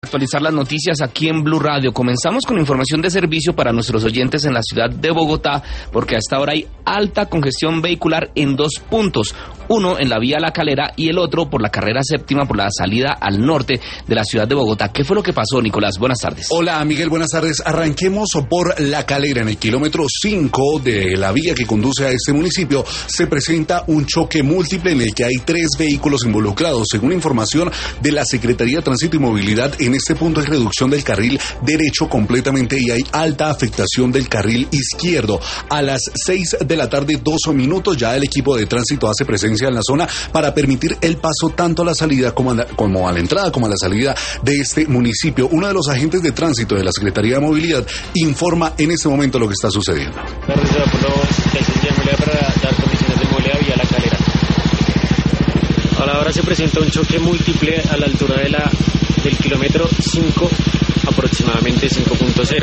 Actualizar las noticias aquí en Blue Radio. Comenzamos con información de servicio para nuestros oyentes en la ciudad de Bogotá, porque a esta hora hay alta congestión vehicular en 2 puntos. Uno en la vía La Calera y el otro por la carrera séptima, por la salida al norte de la ciudad de Bogotá. ¿Qué fue lo que pasó, Nicolás? Buenas tardes. Hola, Miguel, buenas tardes. Arranquemos por La Calera. En el kilómetro 5 de la vía que conduce a este municipio se presenta un choque múltiple en el que hay 3 vehículos involucrados. Según información de la Secretaría de Tránsito y Movilidad, en este punto hay reducción del carril derecho completamente y hay alta afectación del carril izquierdo. A las 6 de la tarde, 2 minutos, ya el equipo de tránsito hace presencia en la zona para permitir el paso tanto a la salida como a la entrada como a la salida de este municipio. Uno de los agentes de tránsito de la Secretaría de Movilidad informa en este momto lo que está sucediendo. La reserva por los para dar condiciones de movilidad vía La Calera. A la hora se presenta un choque múltiple a la altura del kilómetro 5, aproximadamente 5.0.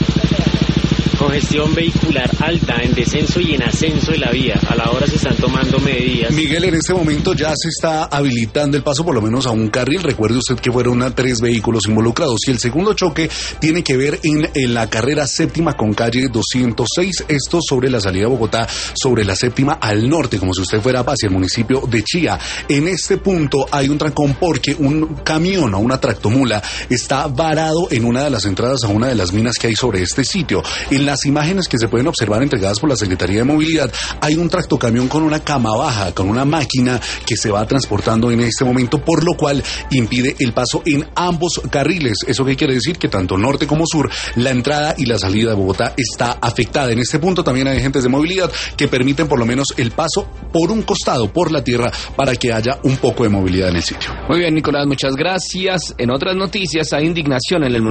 Congestión vehicular alta en descenso y en ascenso de la vía. A la hora se están tomando medidas. Miguel, en este momento ya se está habilitando el paso por lo menos a un carril. Recuerde usted que fueron 3 vehículos involucrados. Y el segundo choque tiene que ver en la carrera séptima con calle 206. Esto sobre la salida de Bogotá, sobre la séptima al norte, como si usted fuera hacia el municipio de Chía. En este punto hay un trancón porque un camión o una tractomula está varado en una de las entradas a una de las minas que hay sobre este sitio. En las imágenes que se pueden observar entregadas por la Secretaría de Movilidad, hay un tractocamión con una cama baja, con una máquina que se va transportando en este momento, por lo cual impide el paso en ambos carriles. ¿Eso qué quiere decir? Que tanto norte como sur, la entrada y la salida de Bogotá está afectada. En este punto también hay agentes de movilidad que permiten por lo menos el paso por un costado, por la tierra, para que haya un poco de movilidad en el sitio. Muy bien, Nicolás, muchas gracias. En otras noticias, hay indignación en el